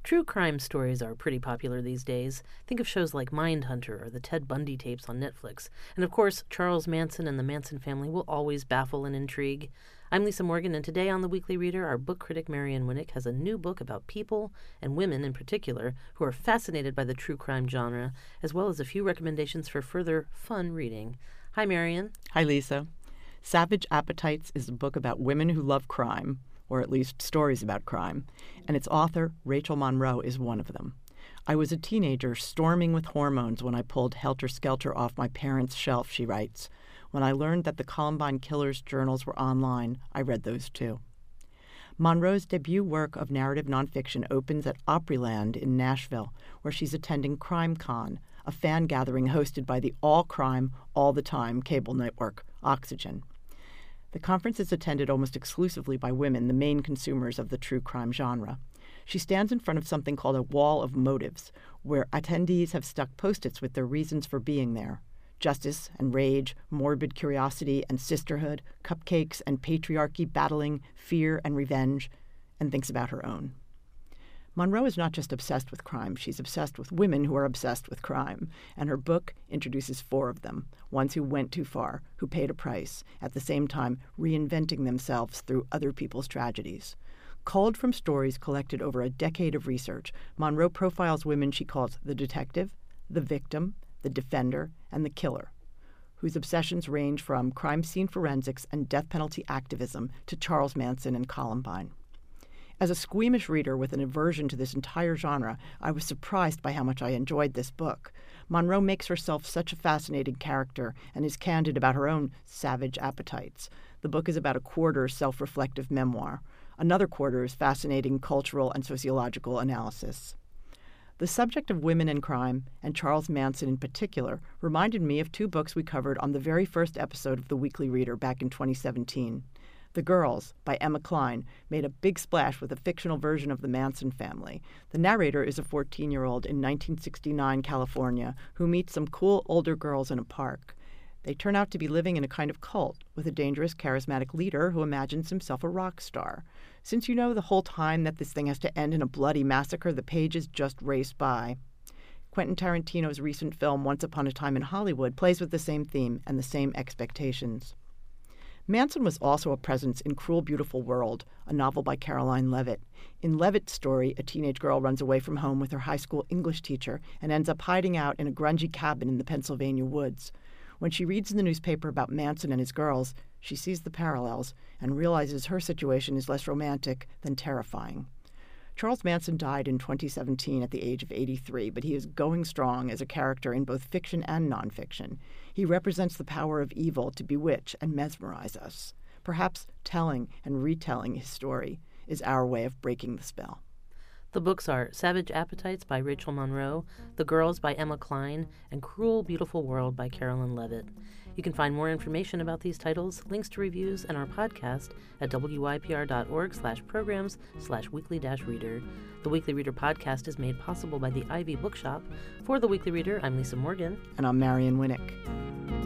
True crime stories are pretty popular these days. Think of shows like Mindhunter or the Ted Bundy tapes on Netflix. And of course, Charles Manson and the Manson family will always baffle and intrigue. I'm Lisa Morgan, and today on The Weekly Reader, our book critic Marian Winnick has a new book about people, and women in particular, who are fascinated by the true crime genre, as well as a few recommendations for further fun reading. Hi, Marian. Hi, Lisa. Savage Appetites is a book about women who love crime, or at least stories about crime, and its author, Rachel Monroe, is one of them. I was a teenager storming with hormones when I pulled Helter Skelter off my parents' shelf, she writes. When I learned that the Columbine Killers journals were online, I read those too. Monroe's debut work of narrative nonfiction opens at Opryland in Nashville, where she's attending CrimeCon, a fan gathering hosted by the all-crime, all-the-time cable network, Oxygen. The conference is attended almost exclusively by women, the main consumers of the true crime genre. She stands in front of something called a wall of motives, where attendees have stuck Post-its with their reasons for being there. Justice and rage, morbid curiosity and sisterhood, cupcakes and patriarchy battling fear and revenge, and thinks about her own. Monroe is not just obsessed with crime, she's obsessed with women who are obsessed with crime, and her book introduces 4 of them, ones who went too far, who paid a price, at the same time reinventing themselves through other people's tragedies. Culled from stories collected over a decade of research, Monroe profiles women she calls the detective, the victim, the defender, and the killer, whose obsessions range from crime scene forensics and death penalty activism to Charles Manson and Columbine. As a squeamish reader with an aversion to this entire genre, I was surprised by how much I enjoyed this book. Monroe makes herself such a fascinating character and is candid about her own savage appetites. The book is about a quarter self-reflective memoir. Another quarter is fascinating cultural and sociological analysis. The subject of women in crime, and Charles Manson in particular, reminded me of 2 books we covered on the very first episode of The Weekly Reader back in 2017. The Girls, by Emma Cline, made a big splash with a fictional version of the Manson family. The narrator is a 14-year-old in 1969 California who meets some cool older girls in a park. They turn out to be living in a kind of cult with a dangerous, charismatic leader who imagines himself a rock star. Since you know the whole time that this thing has to end in a bloody massacre, the pages just race by. Quentin Tarantino's recent film Once Upon a Time in Hollywood plays with the same theme and the same expectations. Manson was also a presence in Cruel, Beautiful World, a novel by Caroline Leavitt. In Leavitt's story, a teenage girl runs away from home with her high school English teacher and ends up hiding out in a grungy cabin in the Pennsylvania woods. When she reads in the newspaper about Manson and his girls, she sees the parallels and realizes her situation is less romantic than terrifying. Charles Manson died in 2017 at the age of 83, but he is going strong as a character in both fiction and nonfiction. He represents the power of evil to bewitch and mesmerize us. Perhaps telling and retelling his story is our way of breaking the spell. The books are Savage Appetites by Rachel Monroe, The Girls by Emma Cline, and Cruel, Beautiful World by Caroline Leavitt. You can find more information about these titles, links to reviews, and our podcast at wypr.org/programs/weekly-reader. The Weekly Reader podcast is made possible by the Ivy Bookshop. For The Weekly Reader, I'm Lisa Morgan. And I'm Marian Winnick.